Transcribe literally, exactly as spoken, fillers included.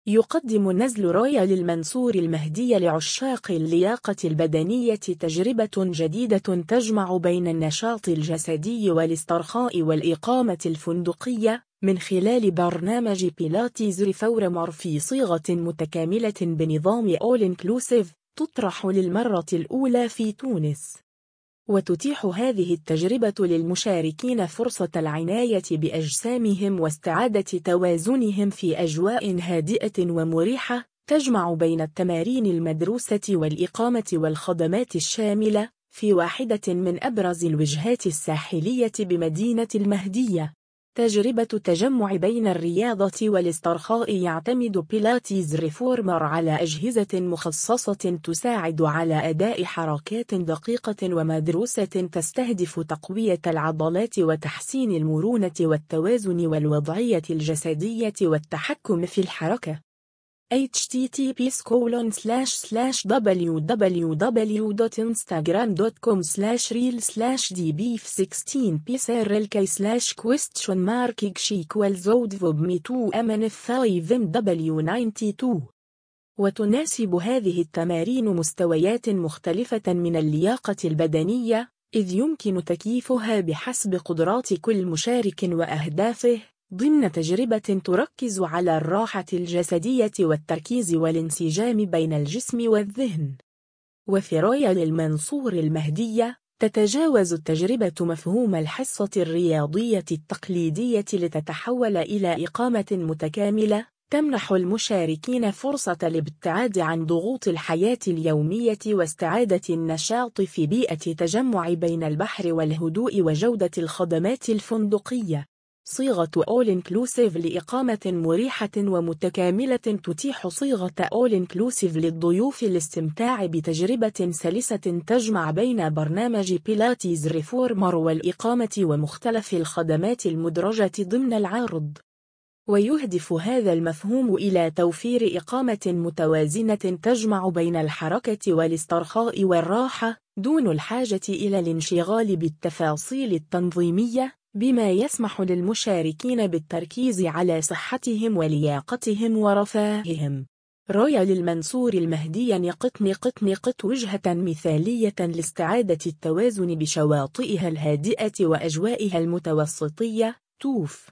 يقدم نزل رويال المنصور المهدي لعشاق اللياقة البدنية تجربة جديدة تجمع بين النشاط الجسدي والاسترخاء والإقامة الفندقية من خلال برنامج بيلاتيز ريفورمر في صيغة متكاملة بنظام All Inclusive تطرح للمرة الأولى في تونس. وتتيح هذه التجربة للمشاركين فرصة العناية بأجسامهم واستعادة توازنهم في أجواء هادئة ومريحة تجمع بين التمارين المدروسة والإقامة والخدمات الشاملة في واحدة من أبرز الوجهات الساحلية بمدينة المهدية. تجربة تجمع بين الرياضة والاسترخاء يعتمد بيلاتيز ريفورمر على أجهزة مخصصة تساعد على أداء حركات دقيقة ومدروسة تستهدف تقوية العضلات وتحسين المرونة والتوازن والوضعية الجسدية والتحكم في الحركة. إتش تي تي بي كولون سلاش سلاش دبليو دبليو دبليو دوت انستغرام دوت كوم سلاش ريل سلاش دي بي في ستاشر بي سيرلكي سلاش كويستشن مارك شيكوال زود فوب ميتو أمن فايف ام دبليو تسعة وتسعين. وتناسب هذه التمارين مستويات مختلفة من اللياقة البدنية، إذ يمكن تكييفها بحسب قدرات كل مشارك وأهدافه ضمن تجربة تركز على الراحة الجسدية والتركيز والانسجام بين الجسم والذهن. وفي رويال المنصور المهدية تتجاوز التجربة مفهوم الحصة الرياضية التقليدية لتتحول إلى إقامة متكاملة تمنح المشاركين فرصة الابتعاد عن ضغوط الحياة اليومية واستعادة النشاط في بيئة تجمع بين البحر والهدوء وجودة الخدمات الفندقية. صيغة All Inclusive لإقامة مريحة ومتكاملة تتيح صيغة All Inclusive للضيوف الاستمتاع بتجربة سلسة تجمع بين برنامج بيلاتيز ريفورمر والإقامة ومختلف الخدمات المدرجة ضمن العرض. ويهدف هذا المفهوم إلى توفير إقامة متوازنة تجمع بين الحركة والاسترخاء والراحة دون الحاجة إلى الانشغال بالتفاصيل التنظيمية، بما يسمح للمشاركين بالتركيز على صحتهم ولياقتهم ورفاههم. رويال المنصور المهدي نقط نقط نقط وجهة مثالية لاستعادة التوازن بشواطئها الهادئة وأجوائها المتوسطية. توف